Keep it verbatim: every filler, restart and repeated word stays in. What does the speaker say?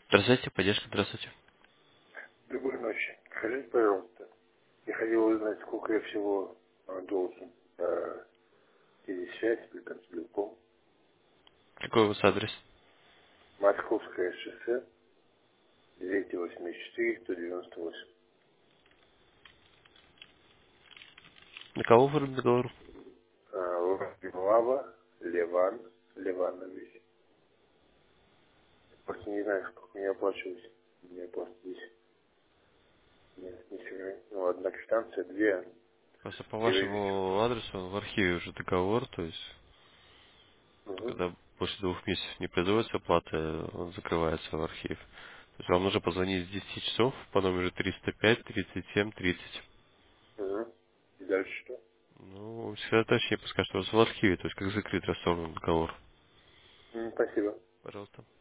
Здравствуйте, поддержка, здравствуйте. Доброй ночи. Скажите, пожалуйста, я хотел узнать, сколько я всего а, должен за телесвязь или там телеком. Какой у вас адрес? Московское шоссе, двести восемьдесят четыре, сто девяносто восемь. На кого оформлен договор? А, Лава, Леван, Леванович. Просто не знаю, сколько мне оплачивать. У меня просто здесь нет, нифига. Ну, одна квитанция, две. Просто по Я вижу. вашему адресу в архиве уже договор, то есть, Угу. когда после двух месяцев не производится оплата, он закрывается в архив. То есть вам нужно позвонить с десяти часов по номеру триста пять тридцать семь тридцать. Угу. И дальше что? Ну, всегда точнее, пускай что у вас в архиве, то есть как закрыт расторгнут договор. М, Спасибо. Пожалуйста.